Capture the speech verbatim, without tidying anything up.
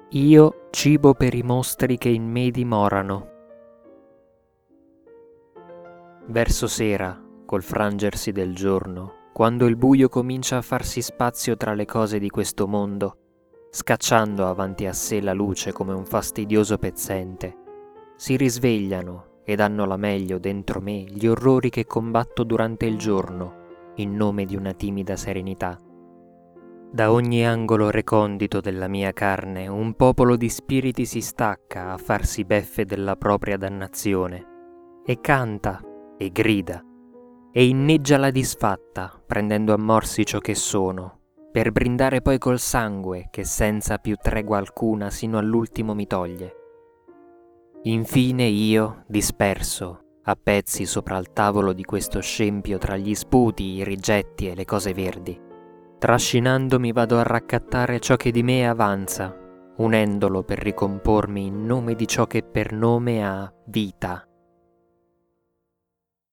Io cibo per i mostri che in me dimorano. Verso sera, col frangersi del giorno, quando il buio comincia a farsi spazio tra le cose di questo mondo, scacciando avanti a sé la luce come un fastidioso pezzente, si risvegliano e danno la meglio dentro me gli orrori che combatto durante il giorno in nome di una timida serenità. Da ogni angolo recondito della mia carne un popolo di spiriti si stacca a farsi beffe della propria dannazione e canta e grida e inneggia la disfatta prendendo a morsi ciò che sono per brindare poi col sangue che senza più tregua alcuna sino all'ultimo mi toglie. Infine io, disperso, a pezzi sopra il tavolo di questo scempio tra gli sputi, i rigetti e le cose verdi, trascinandomi vado a raccattare ciò che di me avanza, unendolo per ricompormi in nome di ciò che per nome ha vita.